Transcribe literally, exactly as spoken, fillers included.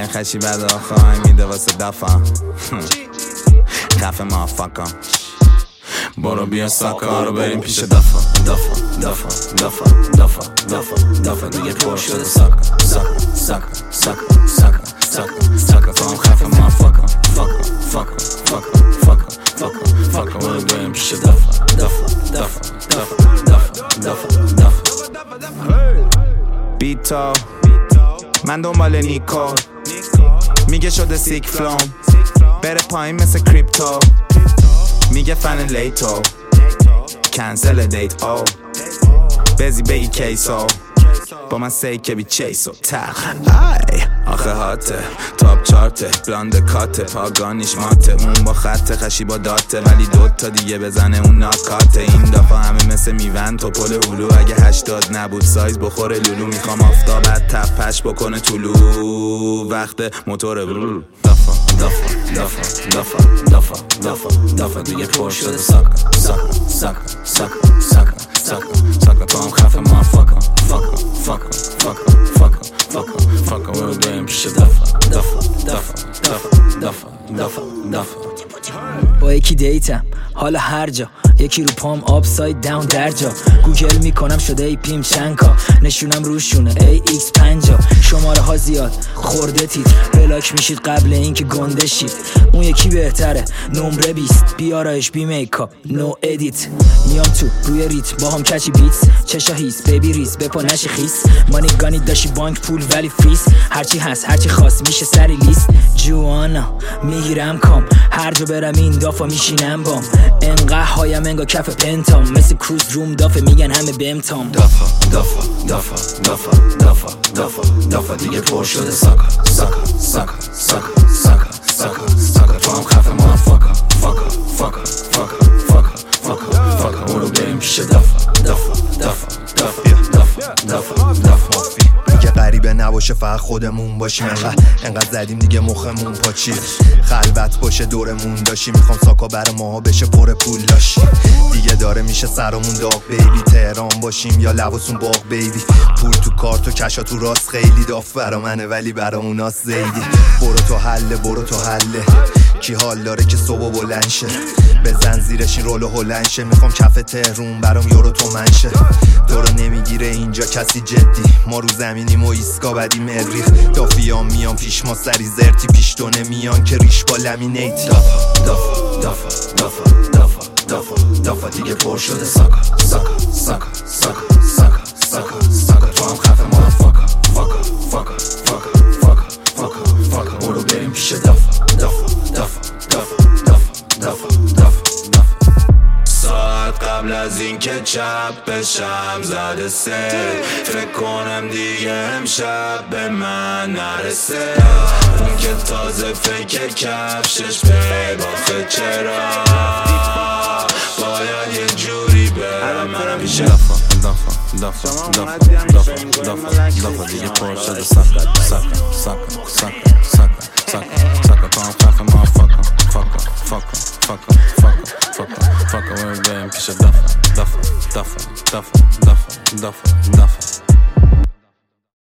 میگن خشی بعد آخواه میده واسه دفعه خفه ما فکم برو بیا ساکا رو بریم پیش دفعه دفعه دفعه دفعه دفعه دفعه دفعه دیگه پر شده ساکا ساکا ساکا ساکا ساکا ساکا ساکا تو هم خفه ما فکم فکم فکم فکم فکم فکم فکم برو بریم پیش دفعه دفعه دفعه دفعه دفعه دفعه دفعه بیتا من دنبال نیکو میگه شده سیک فلوم بره پایین مثل کریپتو میگه فن لیتو کنسل دیت او بزی بگی کیسو با من سی که بی چیسو تخ ای آخه هاته تاپ چارته بلاند کاته پاگانیش ماته اون با خط خشی با داته ولی دوتا دیگه بزنه اون ناکاته این دفعه همه مثل میون تو پل هلو اگه هشتاد نبود سایز بخوره لولو میخوام آفتابت تپش بکنه طولو وقت موتور برو دفعه دفعه دفعه دفعه دفعه دفعه دفعه دیگه پر شده ساکا ساکا ساکا ساکا ساکا ساکا ساکا تو هم خفه ما فکم فکم فکم فکم فکم فکم فکم برو بریم پیش دفعه دفعه دفعه دفعه دفعه دفعه دفعه با یکی دیتم حالا هر جا یکی رو پام آپساید داون در جا گوگل میکنم شده ای پیم چنکا نشونم روشونه ای ایکس پنجا شماره ها زیاد خورده تیت بلاک میشید قبل اینکه گنده شید اون یکی بهتره نمره بیست بیارایش بی میکاپ نو ادیت میام تو روی ریت با هم کچی بیتس چشا هیس بیبی ریس بپا نشی خیس مانی گانی داشی بانک پول ولی فیس هرچی هست هرچی خواست میشه سری لیست جوانا میگیرم کام هر جا برم این دافا میشینم بام انقدر هایم انگا کف پنتام مثل کروز روم دافه میگن همه بمتام دافا دافا دافا دافا دافا دافا دافا دیگه پر شده ساکا ساکا ساکا ساکا ساکا ساکا ساکا تو هم خفه ما فاکا فاکا فاکا فاکا فاکا فاکا فاکا برو بریم پیش دافا دافا دافا دافا دافا دافا دافا که غریبه نباشه فقط خودمون باشیم انقدر انقدر زدیم دیگه مخمون پاچیه خلوت باشه دورمون داشی میخوام ساکا بر ماها بشه پر پول داشی دیگه داره میشه سرمون داغ بیبی تهران باشیم یا لباسون باغ بیبی پول تو کارت و کشا تو راست خیلی داف برا منه ولی برا اوناست زیدی برو تو حله برو تو حله کی حال داره که صبح بلند شه بزن زیرش این رولو هلند شه میخوام کف تهرون برام یورو تو منشه تو رو نمیگیره اینجا کسی جدی ما رو زمینیم و ایسکا بدی مریخ دافیام میان پیش ما سری زرتی پیش تو نمیان که ریش با لامینیت دافا دافا دافا دافا دافا دافا دافا دیگه پر شده ساکا ساکا ساکا ساکا ساکا ساکا ساکا تو هم خفه ما فاکا فاکا فاکا فاکا فاکا فاکا فاکا برو بریم پیش دافا دافا دافا دافا دافا دافا دافا ساعت قبل از اینکه چپ بشم زده سه فکر کنم دیگه امشب به من نرسه اون که تازه فکر کفشش به باخه چرا باید یه جوری برم منم پیش دفعه دفعه دفعه دفعه دفعه دفعه دیگه پر شده ساکا ساکا